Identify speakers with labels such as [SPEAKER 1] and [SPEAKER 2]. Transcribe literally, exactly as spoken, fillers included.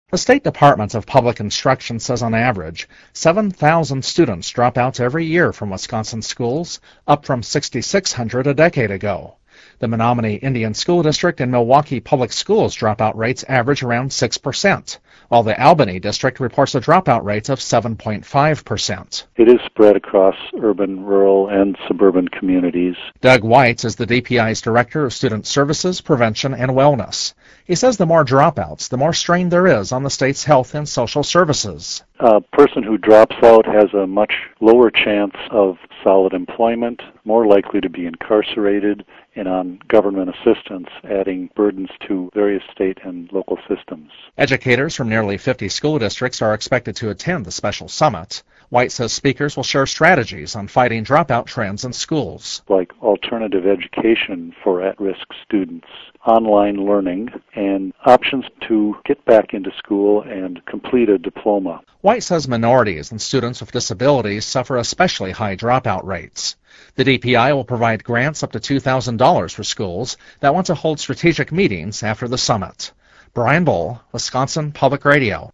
[SPEAKER 1] The State Department of Public Instruction says on average, seven thousand students drop out every year from Wisconsin schools, up from six thousand six hundred a decade ago. The Menominee Indian School District and Milwaukee Public Schools dropout rates average around six percent, while the Albany District reports a dropout rate of seven point five percent.
[SPEAKER 2] It is spread across urban, rural, and suburban communities.
[SPEAKER 1] Doug White is the D P I's Director of Student Services, Prevention, and Wellness. He says the more dropouts, the more strain there is on the state's health and social services.
[SPEAKER 2] A person who drops out has a much lower chance of solid employment, more likely to be incarcerated, and on government assistance, adding burdens to various state and local systems.
[SPEAKER 1] Educators from nearly fifty school districts are expected to attend the special summit. White says speakers will share strategies on fighting dropout trends in schools,
[SPEAKER 2] like alternative education for at-risk students, online learning, and options to get back into school and complete a diploma.
[SPEAKER 1] White says minorities and students with disabilities suffer especially high dropout rates. The D P I will provide grants up to two thousand dollars for schools that want to hold strategic meetings after the summit. Brian Bull, Wisconsin Public Radio.